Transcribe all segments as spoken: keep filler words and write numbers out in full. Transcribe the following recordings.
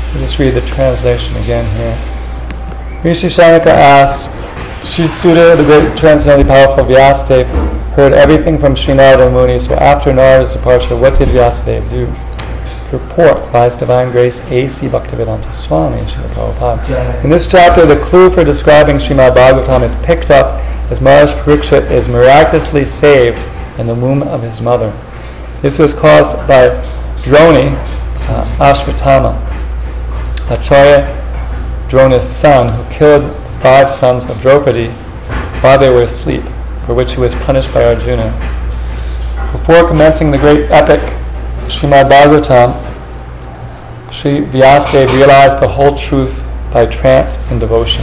I'll just read the translation again here. Rishi Shanaka asks, Sri Suda, the great transcendently powerful Vyasadeva, heard everything from Sri Narada Muni, so after Narada's departure, what did Vyasadeva do? Report by His Divine Grace A C Bhaktivedanta Swami Srila Prabhupada. In this chapter, the clue for describing Srimad Bhagavatam is picked up as Maharaj Parikshit is miraculously saved in the womb of his mother. This was caused by Droni, uh, Ashvatthama, Acharya Drona's son, who killed the five sons of Draupadi while they were asleep, for which he was punished by Arjuna. Before commencing the great epic Srimad Bhagavatam, Sri Vyasadeva realized the whole truth by trance and devotion.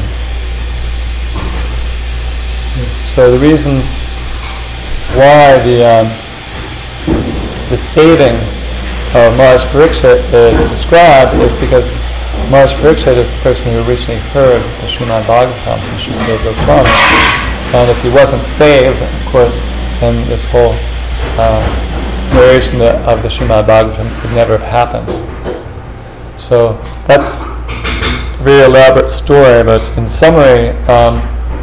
So the reason why the um, the saving of Maharaj Parikshit is described is because Maharaj Parikshit is the person who originally heard the Srimad Bhagavatam from Srila Goswami. And if he wasn't saved, of course, then this whole uh, narration of the Srimad Bhagavatam could never have happened. So that's a very elaborate story, but in summary, um,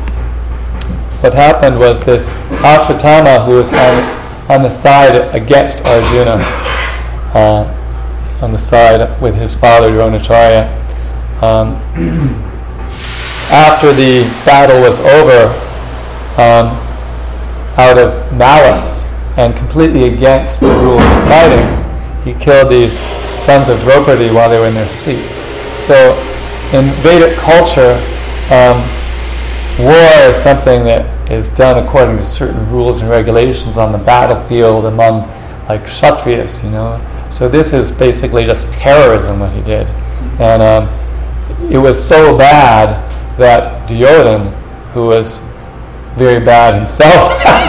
what happened was this Ashvatthama, who was on, on the side against Arjuna, uh, on the side with his father Dronacharya, um, after the battle was over, um, out of malice and completely against the rules of fighting, he killed these sons of Draupadi while they were in their sleep. So in Vedic culture, um, war is something that is done according to certain rules and regulations on the battlefield among like Kshatriyas, you know. So this is basically just terrorism what he did. And um, it was so bad that Duryodhana, who was very bad himself,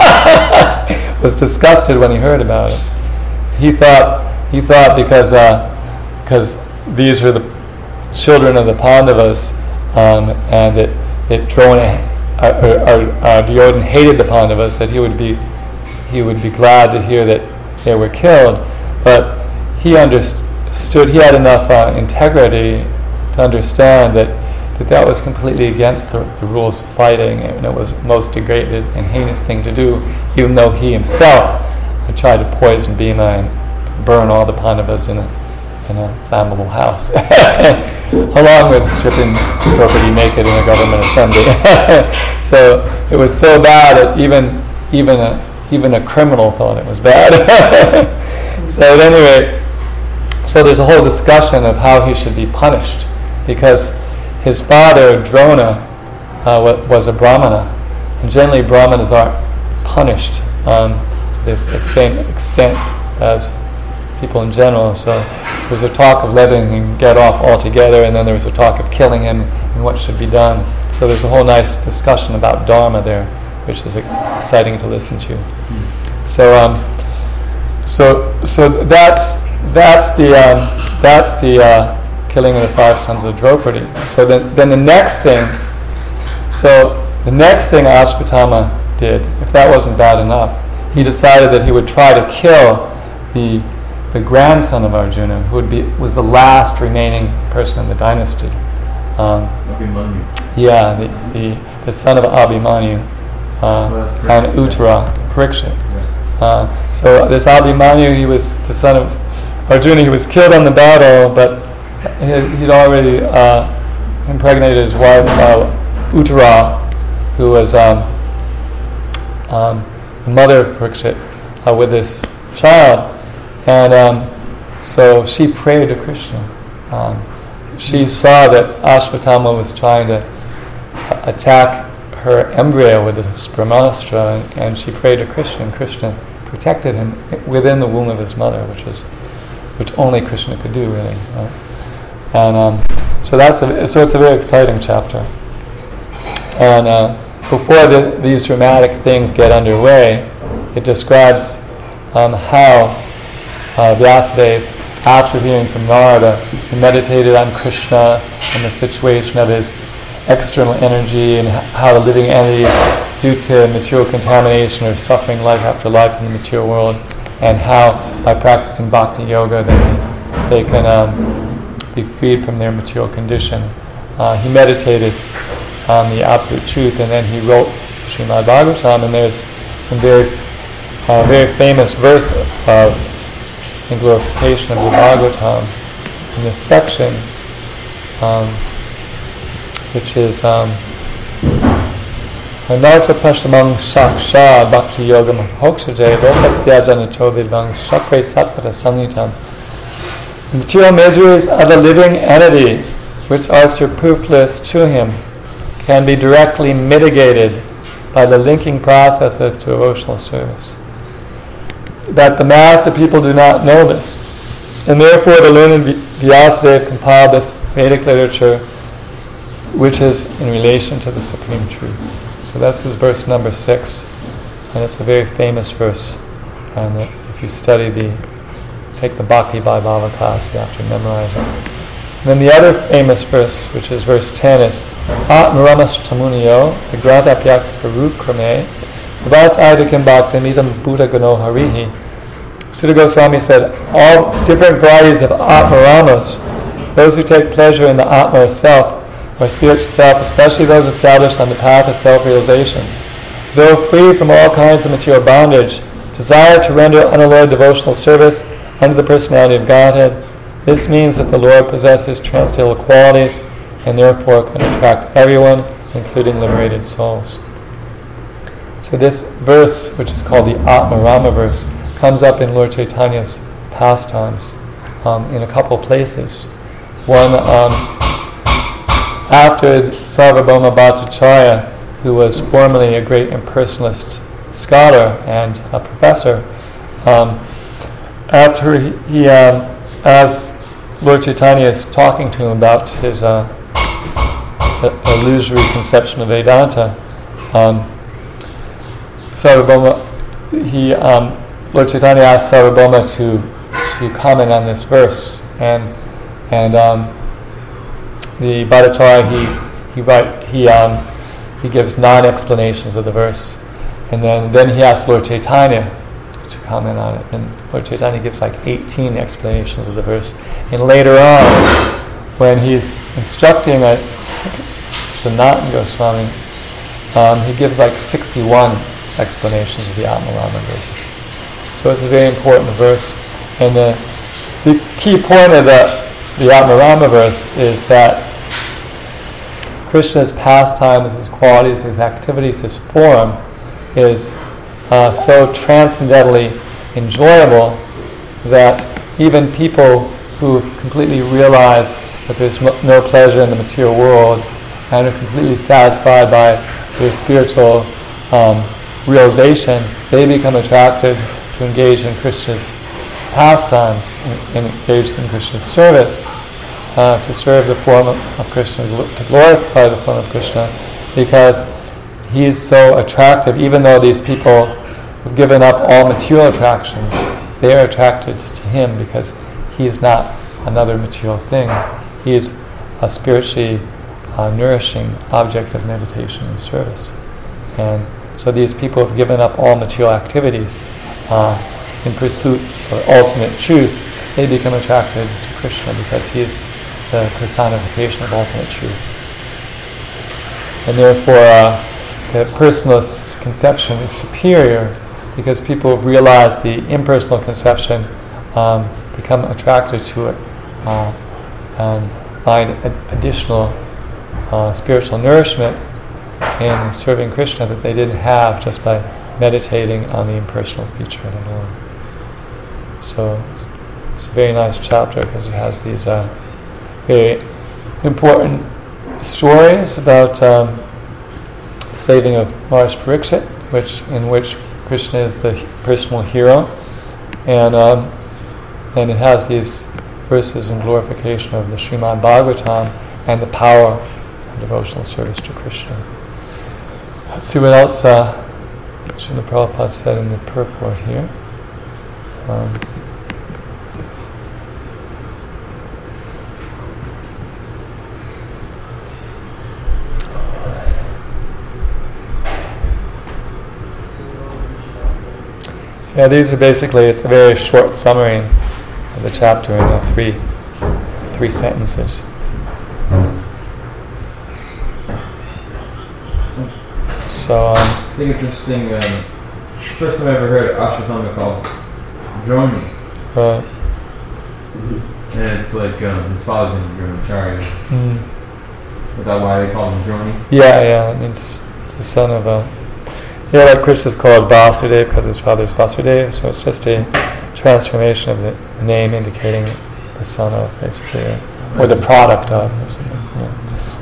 was disgusted when he heard about it. He thought he thought because because uh, these were the children of the Pandavas, um, and that that Drona uh, uh, uh, Duryodhana hated the Pandavas, that he would be he would be glad to hear that they were killed. But he understood, he had enough uh, integrity to understand that, that that was completely against the, the rules of fighting, and it was the most degraded and heinous thing to do, even though he himself had tried to poison Bhima and burn all the Pandavas in a, in a flammable house, along with stripping Draupadi naked in a government assembly. So it was so bad that even even a even a criminal thought it was bad. So at any rate, so there's a whole discussion of how he should be punished, because his father Drona uh, was a Brahmana, and generally Brahmanas aren't punished um, to the same extent as people in general. So there was a talk of letting him get off altogether, and then there was a talk of killing him and what should be done. So there's a whole nice discussion about Dharma there, which is exciting to listen to. Mm. So, um, so, so that's that's the um, that's the uh, killing of the five sons of Draupadi. So then, then the next thing, so the next thing Ashvatthama did, if that wasn't bad enough, he decided that he would try to kill the the grandson of Arjuna, who would be was the last remaining person in the dynasty. Um, Abhimanyu. Yeah, the, the the son of Abhimanyu uh, well, and Uttara, Parikshit. Yeah. Uh, so this Abhimanyu, he was the son of Arjuna. He was killed on the battle, but he, he'd already uh, impregnated his wife uh, Uttara, who was um, um, the mother of Parikshit, uh, with this child. And um, so she prayed to Krishna. Um, she saw that Ashvatthama was trying to uh, attack her embryo with this Brahmastra, and, and she prayed to Krishna, and Krishna protected him within the womb of his mother, which is which only Krishna could do, really. Right? And um, so that's a, so it's a very exciting chapter. And uh, before the, these dramatic things get underway, it describes um, how Uh, Vyasadeva, after hearing from Narada, he meditated on Krishna and the situation of his external energy and h- how the living entities, due to material contamination, are suffering life after life in the material world, and how by practicing bhakti yoga they, they can um, be freed from their material condition. Uh, he meditated on the absolute truth, and then he wrote Srimad Bhagavatam, and there's some very, uh, very famous verse of in glorification of the Bhagavatam in this section, um, which is um, Anarta Pashamang Shaksha Bhakti Yogam Hokshaje Lokasya Janato Vidvang Shakre Satvata Sanitam. The material miseries of a living entity, which are superfluous to him, can be directly mitigated by the linking process of devotional service. That the mass of people do not know this, and therefore the learned Vyasadeva compiled this Vedic literature, which is in relation to the Supreme Truth. So that's this verse number six, and it's a very famous verse. And if you study the, take the Bhakti Vaibhava class, you have to memorize it. And then the other famous verse, which is verse ten, is Atmaramas Chamuniyo, Vigratapyak Parukrame, Bhavat Aidakam Bhaktamidam Buddha Gano Harihi. Sutta Goswami said, all different varieties of Atmaramas, those who take pleasure in the Atma self, or spiritual self, especially those established on the path of self-realization, though free from all kinds of material bondage, desire to render unalloyed devotional service under the personality of Godhead. This means that the Lord possesses transcendental qualities and therefore can attract everyone, including liberated souls. So this verse, which is called the Atmarama verse, comes up in Lord Chaitanya's pastimes um, in a couple places. One, um, after Sarvabhauma Bhattacharya, who was formerly a great impersonalist scholar and a professor, um, after he, he um, as Lord Chaitanya is talking to him about his uh, illusory conception of Vedanta, um, Sarvabhauma, he, um, Lord Chaitanya asked Sarvabhauma to to comment on this verse, and and um, the Bhattacharya he he write, he um, he gives nine explanations of the verse, and then then he asked Lord Chaitanya to comment on it, and Lord Chaitanya gives like eighteen explanations of the verse, and later on, when he's instructing, I think it's Sanatana Goswami, um, he gives like sixty-one explanations of the Atmarama verse. So it's a very important verse, and the, the key point of the, the Atmarama verse is that Krishna's pastimes, his qualities, his activities, his form is uh, so transcendently enjoyable that even people who completely realize that there's no pleasure in the material world and are completely satisfied by their spiritual um, realization, they become attracted to engage in Krishna's pastimes, and engage in Krishna's service, uh, to serve the form of, of Krishna, to glorify the form of Krishna, because he is so attractive. Even though these people have given up all material attractions, they are attracted to him because he is not another material thing. He is a spiritually uh, nourishing object of meditation and service. And so these people have given up all material activities uh, in pursuit of ultimate truth. They become attracted to Krishna because he is the personification of ultimate truth. And therefore, uh, the personalist conception is superior because people have realized the impersonal conception, um, become attracted to it, uh, and find ad- additional uh, spiritual nourishment in serving Krishna that they didn't have just by meditating on the impersonal feature of the Lord. So it's, it's a very nice chapter because it has these uh, very important stories about um, the saving of Maharaj Parikshit, which in which Krishna is the personal hero, and um, and it has these verses in glorification of the Srimad Bhagavatam and the power of devotional service to Krishna. Let's see what else uh, Srila Prabhupada said in the purport here. Um, yeah, these are basically, it's a very short summary of the chapter in uh, three three sentences. So um, I think it's interesting. Um, first time I ever heard Ashwatthama called Droni. Right. And it's like um, his father's name is Dronacharya. Mm. Is that why they call him Droni? Yeah, yeah. It means the son of a. Yeah, like Krishna's called Vasudeva because his father's Vasudeva, so it's just a transformation of the name indicating the son of, basically, or, or the product of, or something. Yeah.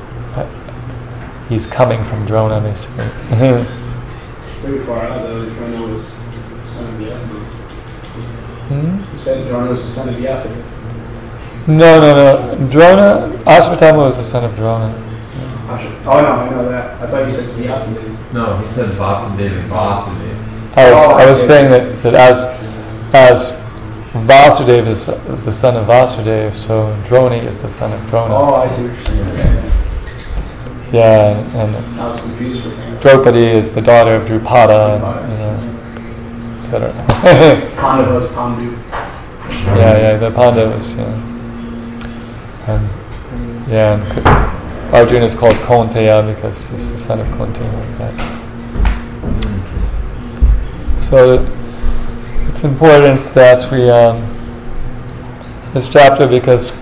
He's coming from Drona, basically. Very far out, though. Drona was the son of Vyasa. Hmm? You said Drona was the son of Vyasa. No, no, no. Drona, Ashwatthama was the son of Drona. Oh, no, I know that. I thought you said Vyasa. No, he said Vasudeva and Vasudeva. I was, Oh, I I was see. saying that, that as as Vasudeva is the son of Vasudeva, so Droni is the son of Drona. Oh, I see what you're saying. Okay. Yeah, and, and I was confused for a second. Draupadi is the daughter of Drupada, and, you know, et cetera. Pandavas, Pandu. Yeah, yeah, the Pandavas, yeah. And, yeah, and K- Arjuna is called Kaunteya because he's the son of Kunti, like that. So it's important that we, um, this chapter, because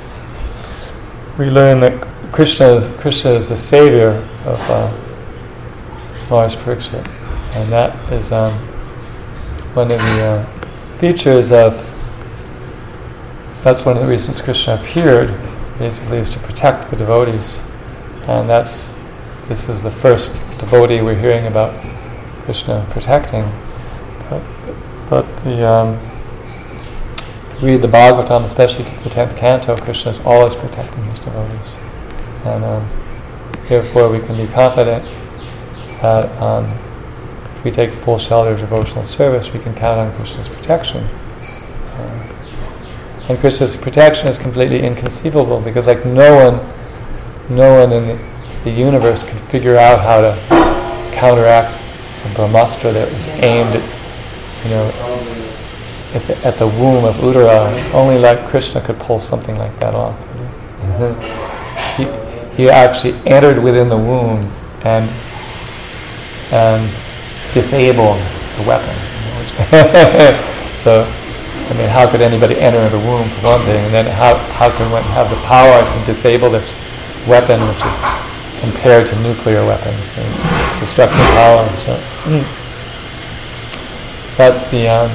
we learn that Krishna, Krishna is the savior of uh, Mars Parikshit, and that is um, one of the uh, features of. That's one of the reasons Krishna appeared, basically, is to protect the devotees, and that's this is the first devotee we're hearing about Krishna protecting. But, but the um, read the Bhagavatam, especially to the tenth canto, Krishna is always protecting his devotees. And um, therefore we can be confident that um, if we take full shelter of devotional service, we can count on Krishna's protection. Uh, and Krishna's protection is completely inconceivable because, like, no one, no one in the, the universe can figure out how to counteract a Brahmastra that was aimed at, you know, at the, at the womb of Uddara. Only like Krishna could pull something like that off. Mm-hmm. He, He actually entered within the womb and and disabled the weapon. So, I mean, how could anybody enter the womb for one thing, and then how how can one have the power to disable this weapon, which is compared to nuclear weapons, and it's destructive power? So mm, that's the um,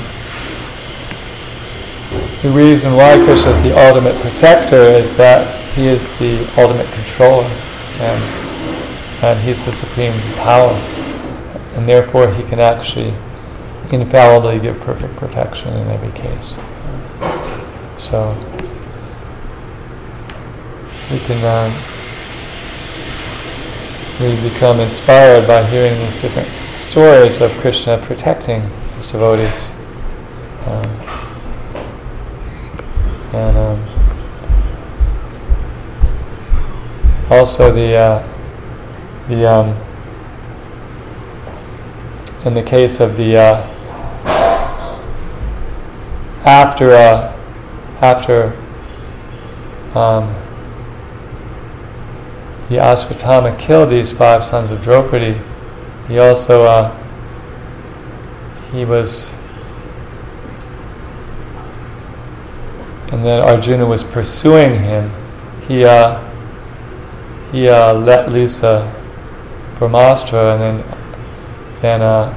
the reason why Krishna is the ultimate protector is that he is the ultimate controller, and and he's the supreme power, and therefore he can actually infallibly give perfect protection in every case. So we can um, we become inspired by hearing these different stories of Krishna protecting his devotees, um, and. Um, Also, the uh, the um, in the case of the uh, after uh, after um, the Ashwatthama killed these five sons of Draupadi, he also uh, he was, and then Arjuna was pursuing him. He. Uh, He uh, let loose a Brahmastra, and then then uh,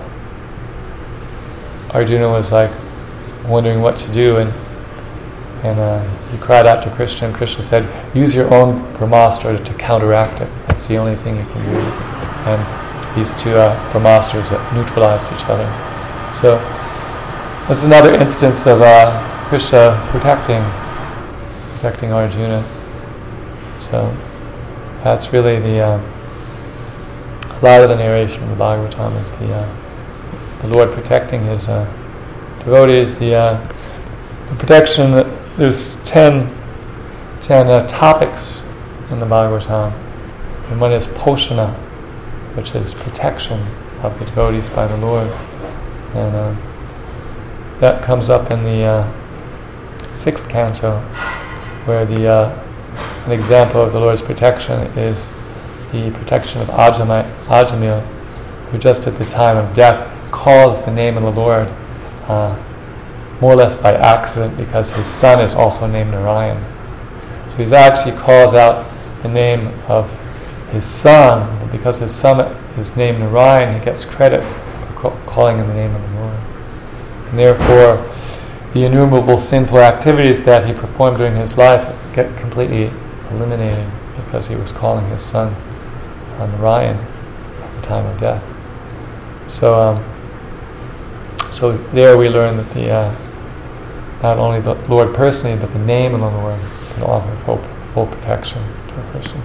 Arjuna was like wondering what to do, and and uh, he cried out to Krishna, and Krishna said, "Use your own Brahmastra to counteract it. That's the only thing you can do." And these two uh, Brahmastras that neutralized each other. So that's another instance of uh, Krishna protecting protecting Arjuna. So. That's really the uh, a lot of the narration of the Bhagavatam is the uh, the Lord protecting his uh, devotees. The uh, the protection. There's ten ten uh, topics in the Bhagavatam, and one is Poshana, which is protection of the devotees by the Lord, and uh, that comes up in the uh, sixth canto, where the uh, an example of the Lord's protection is the protection of Ajami, Ajamil, who just at the time of death calls the name of the Lord uh, more or less by accident because his son is also named Narayan. So he actually calls out the name of his son, but because his son is named Narayan, he gets credit for ca- calling in the name of the Lord. And therefore, the innumerable sinful activities that he performed during his life get completely eliminated because he was calling his son uh, Narayan at the time of death. So, um, so there we learn that the uh, not only the Lord personally, but the name of the Lord can offer full, full protection to a person.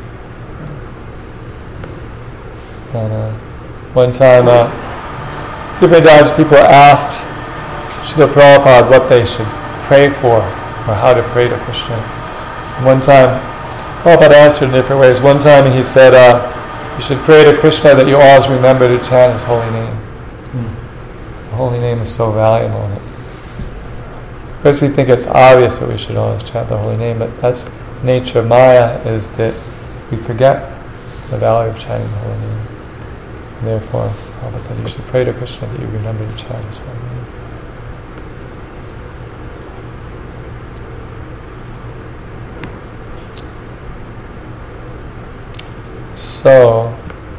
And uh, one time, uh, different times people asked Srila Prabhupada what they should pray for, or how to pray to Krishna. One time, Prabhupada answered in different ways. One time he said, uh, you should pray to Krishna that you always remember to chant his holy name. Mm. The holy name is so valuable. Of course we think it's obvious that we should always chant the holy name, but that's the nature of Maya, is that we forget the value of chanting the holy name. And therefore, Prabhupada said you should pray to Krishna that you remember to chant his holy name. So,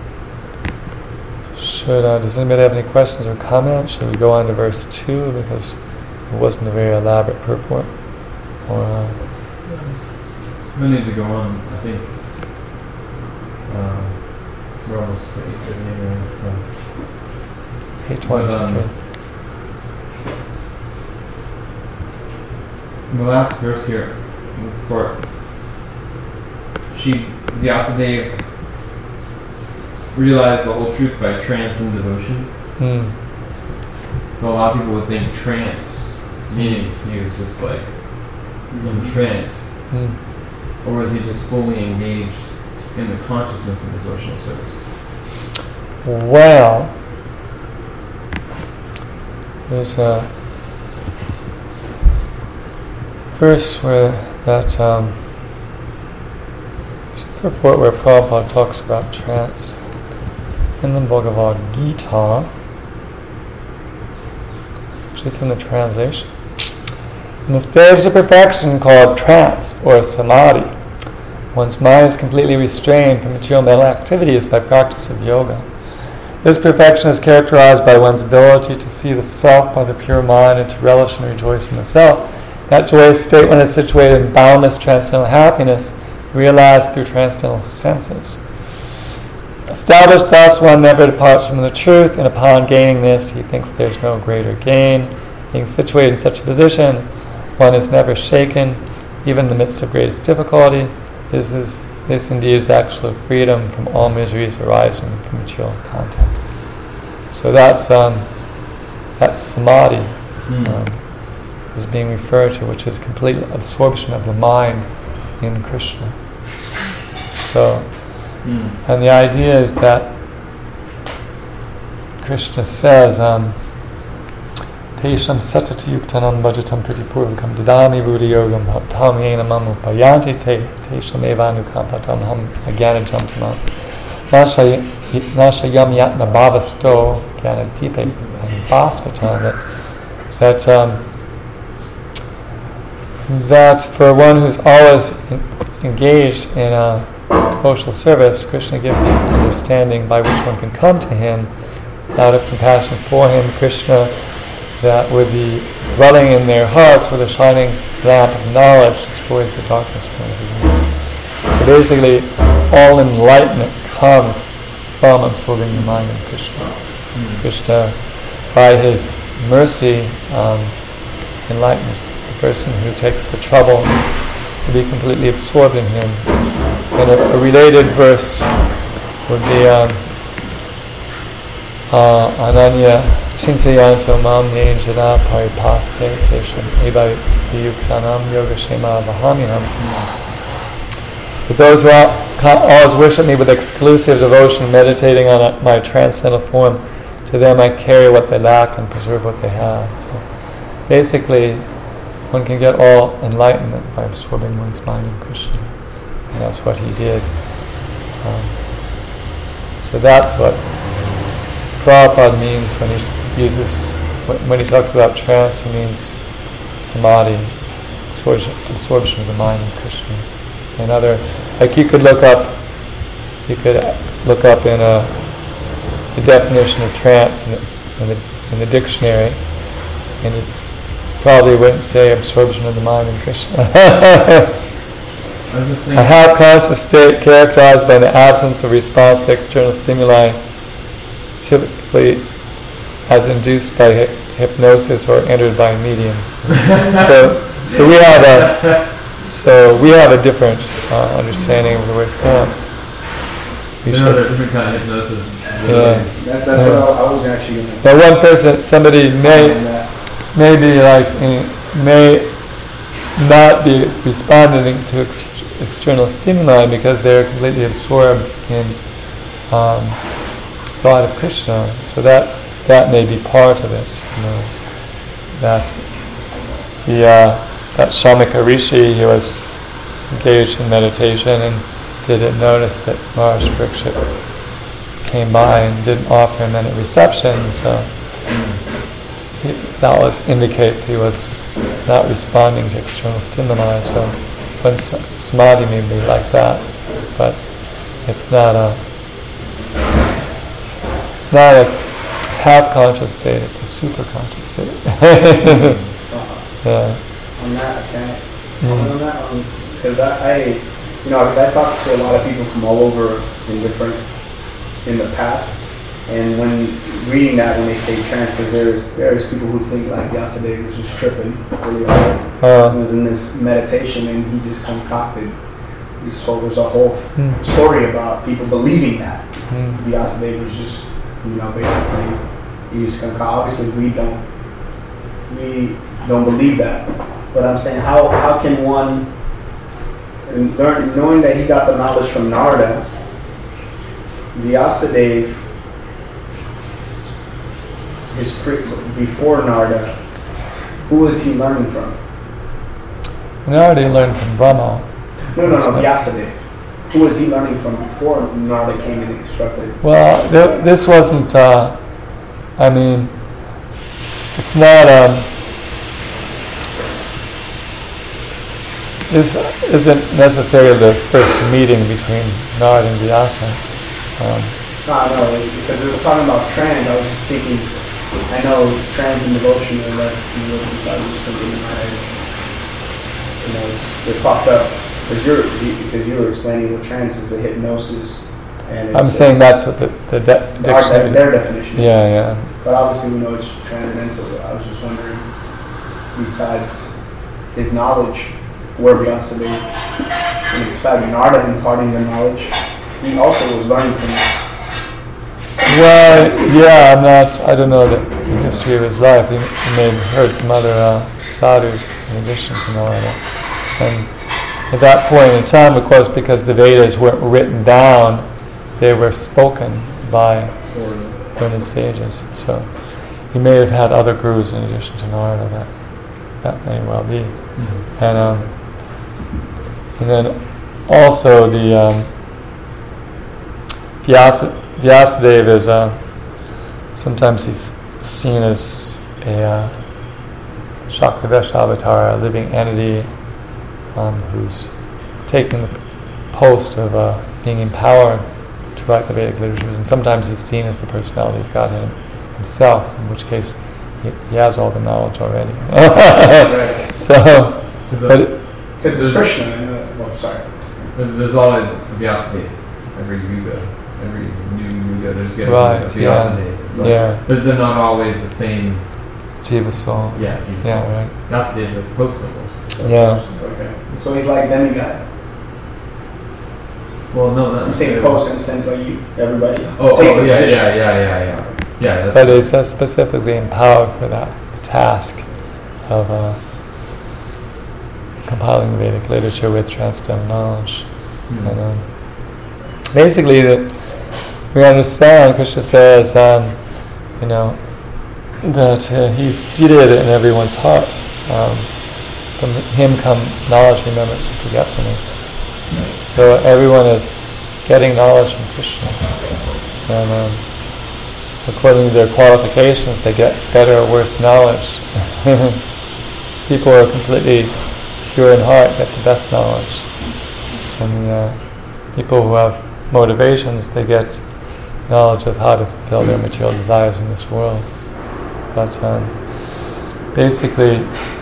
should uh, does anybody have any questions or comments? Should we go on to verse two, because it wasn't a very elaborate purport? Or uh, we need to go on. I think uh, we're almost at eight fifty anyway. So. eight twenty-two. Um, in the last verse here, in the court, she, Vyasadeva, realize the whole truth by trance and devotion. Mm. So a lot of people would think trance, meaning he was just like in trance, Mm. or was he just fully engaged in the consciousness of devotional service? Well, there's a verse where that um, there's a purport where Prabhupada talks about trance. In the Bhagavad Gita, actually it's in the translation, in the stage of perfection called trance or samadhi, one's mind is completely restrained from material mental activities by practice of yoga. This perfection is characterized by one's ability to see the self by the pure mind and to relish and rejoice in the self. That joyous state, when is situated in boundless transcendental happiness, realized through transcendental senses. Established thus, one never departs from the truth, and upon gaining this, he thinks there's no greater gain. Being situated in such a position, one is never shaken, even in the midst of greatest difficulty. This is this indeed is actual freedom from all miseries arising from material contact. So that's um, that's samadhi, mm. um, is being referred to, which is complete absorption of the mind in Krishna. So. Mm. And the idea is that Krishna says, um, Tesham satati yuktanam bhajatam pritipurvikam dadami buddhi yogam bhaktam yena mam upayanti te tesham evanukampatam ham agyanajam tamam nasha yam yatna bhavasto gyanadipe and bhasvatam, that that, um, that for one who's always in, engaged in a devotional service, Krishna gives the understanding by which one can come to him out of compassion for him. Krishna, that with the dwelling in their hearts with a shining lamp of knowledge, destroys the darkness from ignorance. So basically, all enlightenment comes from absorbing the mind in Krishna. Mm-hmm. Krishna, by his mercy, um, enlightens the person who takes the trouble to be completely absorbed in him. And a, a related verse would be um, uh, Ananya Chintayanto Mam Nejana Paripaste Tesham Eva Yuktanam Yogashema Vahamiham. But those who always worship me with exclusive devotion, meditating on a, my transcendental form, to them I carry what they lack and preserve what they have. So basically, one can get all enlightenment by absorbing one's mind in Krishna. And that's what he did. Um, so that's what Prabhupada means when he uses, when he talks about trance, he means samadhi, absorption, absorption of the mind in Krishna. And other, like you could look up, you could look up in a, the definition of trance in the, in the, in the dictionary, and you probably wouldn't say absorption of the mind in Krishna. I was just thinking, A half-conscious state characterized by the absence of response to external stimuli, typically as induced by hy- hypnosis or entered by a medium. so, so we have a so we have a different uh, understanding of the word trance. We you should- know, there are different kind of hypnosis. Yeah. That, that's Yeah. what I, I was actually going to Now, one person, somebody may that. maybe like eh, may not be responding to ex- external stimuli because they're completely absorbed in um, thought of Krishna. So that that may be part of it. You know, that the uh, that Shamika Rishi, he was engaged in meditation and didn't notice that Maharaj Parikshit came by and didn't offer him any reception. So see, that was indicates he was not responding to external stimuli. So when s- samadhi may be like that, but it's not a it's not a half conscious state. It's a super conscious state. Uh, Yeah. on that, I can't Mm. comment on that because I, I, you know, because I talked to a lot of people from all over in different in the past, and when reading that, when they say trance, because there's there's people who think like Vyasadeva was just tripping really hard. Uh, He was in this meditation and he just concocted this whole. There's a whole Mm. story about people believing that mm, Vyasadeva was just, you know, basically he just concoct. Obviously, we don't we don't believe that. But I'm saying, how how can one, and learn, knowing that he got the knowledge from Narada, Vyasadeva is pre, before Narada, who was he learning from? Narada learned from Brahma. No, no, no, Vyasadeva. Who was he learning from before Narada came and instructed? Well, th- this wasn't. Uh, I mean, it's not. Um, this isn't necessarily the first meeting between Narada and Vyasa. Um, No, no, because we were talking about trans. I was just thinking. I know trans and devotion are like, you know, I was just thinking in my head. You know, it's, they're fucked up because you're because you were explaining what trans is a hypnosis, and it's I'm a- saying that's what the, the de- our, dictionary. their definition. is. Yeah, yeah. But obviously we know it's transcendental. I was just wondering, besides his knowledge, where Vyasadeva, and besides Narada imparting the knowledge, he also was learning from Well, yeah, I'm not. I don't know the, the history of his life. He, he may have heard from other uh, sadhus in addition to Narada. And at that point in time, of course, because the Vedas weren't written down, they were spoken by learned sages. So he may have had other gurus in addition to Narada. That that may well be. Mm-hmm. And um, and then also the um, Vyasa, Vyasadeva is uh, sometimes he's seen as a uh, Shaktavesh avatar, a living entity um, who's taking the post of uh, being empowered to write the Vedic literatures, and sometimes he's seen as the personality of Godhead himself, in which case he, he has all the knowledge already. So, but because it's Krishna. And, uh, well, sorry. There's, there's always a Vyasadeva. Every yuga, every new yuga, there's going to Right, be a Vyasadeva. But yeah, They're, they're not always the same. Jiva soul. Yeah, you- Yeah, right. Vyasadeva is a post almost. Yeah. Okay. So he's like demigod. Well, no, not I'm saying post in the sense like you, everybody. Oh, takes oh the yeah, position. yeah, yeah, yeah, yeah. Yeah, that's But it's uh, specifically empowered for that task of uh, compiling the Vedic literature with transcendental knowledge. Hmm. And um, basically, that we understand, Krishna says, um, you know, that uh, he's seated in everyone's heart. Um, from him come knowledge, remembrance, and forgetfulness. So everyone is getting knowledge from Krishna. And um, according to their qualifications, they get better or worse knowledge. People who are completely pure in heart get the best knowledge. And uh, people who have motivations, they get knowledge of how to fulfill their material desires in this world. But um, basically,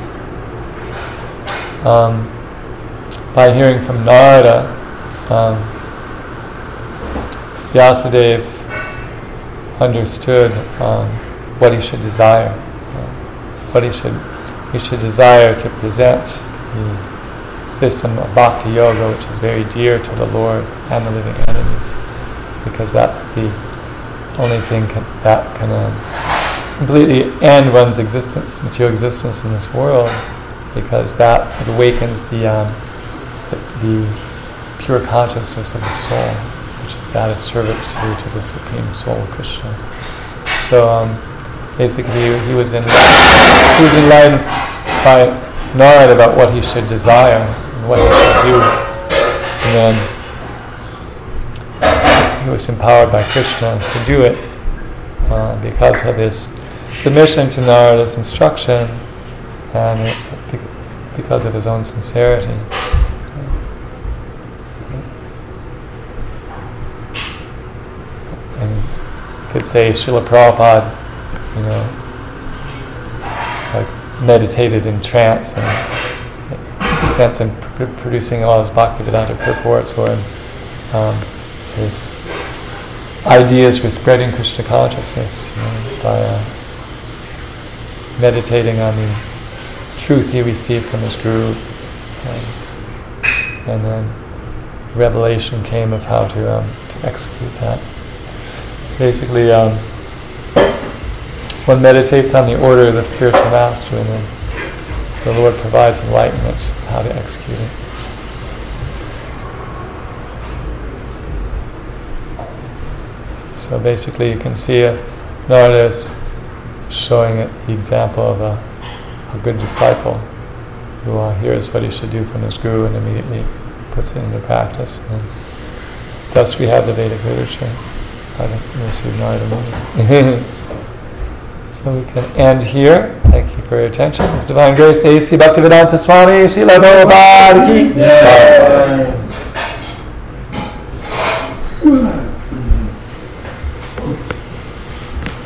um, by hearing from Narada, um, Vyasadeva understood um, what he should desire. Uh, what he should he should desire to present the system of Bhakti Yoga, which is very dear to the Lord and the living entities, because that's the only thing can, that can uh, completely end one's existence, material existence in this world, because that awakens the, um, the, the pure consciousness of the soul, which is that of servitude to the Supreme Soul, Krishna. So um, basically, he was enlightened, he was enlightened by Narada about what he should desire and what he should do, and then he was empowered by Krishna to do it uh, because of his submission to Narada's instruction and it, because of his own sincerity. And you could say Srila Prabhupada, you know, like meditated in trance and in a sense in pr- producing all his Bhaktivedanta purports, or in um, his ideas for spreading Krishna consciousness, you know, by uh, meditating on the truth he received from his guru, um, and then revelation came of how to um, to execute that. Basically, um, one meditates on the order of the spiritual master, and then the Lord provides enlightenment of how to execute it. So basically, you can see if Narada is showing it the example of a, a good disciple who uh, hears what he should do from his guru and immediately puts it into practice. And thus we have the Vedic literature. I think mercy of Narada Muni. So we can end here. Thank you for your attention. His Divine Grace, A C Bhaktivedanta Swami, Srila Prabhupada Ki.